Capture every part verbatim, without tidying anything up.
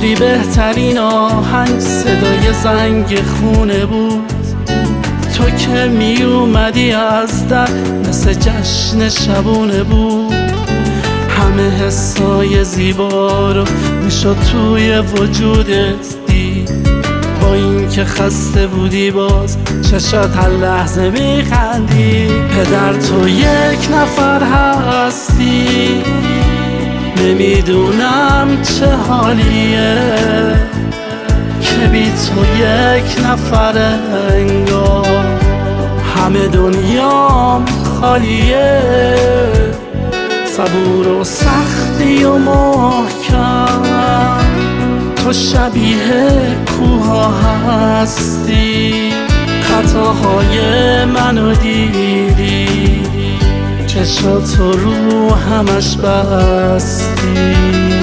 بی بهترین آهنگ صدای زنگ خونه بود. تو که می اومدی از در مثل جشن شبونه بود. همه حسای زیبا رو میشد توی وجودت دید. با این که خسته بودی باز چشات هر لحظه میخندی. پدر تو یک نفر هستی، نمیدونم چه حالیه که بی تو یک نفر انگار همه دنیام خالیه. صبور و سختی و محکم تو شبیه کوها هستی. خطاهای منو دیدی، چشاتو رو همش بستی.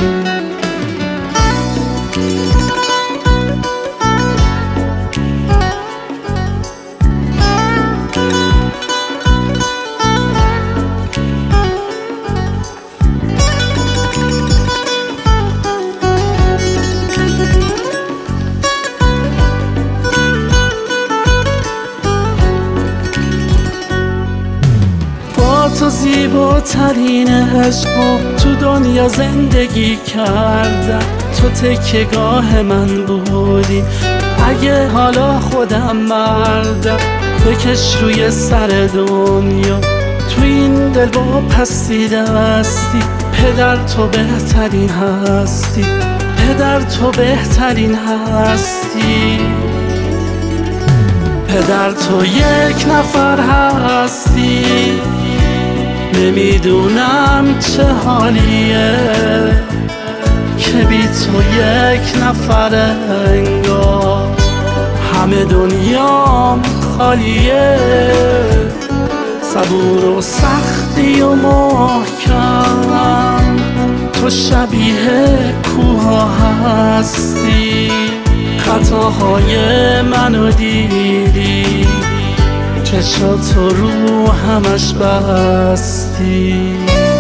تو زیباترین عشقو تو دنیا زندگی کردم. تو تکیه‌گاه من بودی اگه حالا خودم مردم. بکش روی سر دنیا تو این دل با پستی دستی. پدر تو بهترین هستی، پدر تو بهترین هستی. پدر تو یک نفر هستی، نمیدونم چه حالیه که بی تو یک نفر انگار همه دنیام خالیه. صبور و سختی و محکم تو شبیه کوها هستی. خطاهای منو دیدی، چشاتو رو همش بستی.